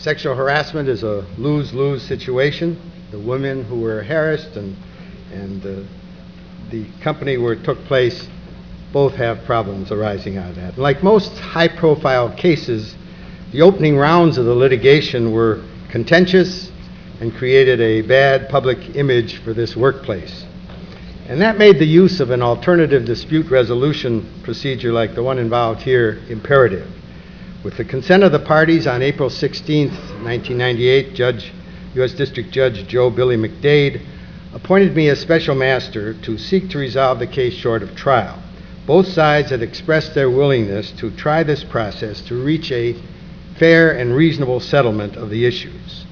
Sexual harassment is a lose-lose situation. The women who were harassed and the company where it took place both have problems arising out of that. Like most high-profile cases, the opening rounds of the litigation were contentious and created a bad public image for this workplace. And that made the use of an alternative dispute resolution procedure like the one involved here imperative. With the consent of the parties, on April 16, 1998, U.S. District Judge Joe Billy McDade appointed me as special master to seek to resolve the case short of trial. Both sides had expressed their willingness to try this process to reach a fair and reasonable settlement of the issues.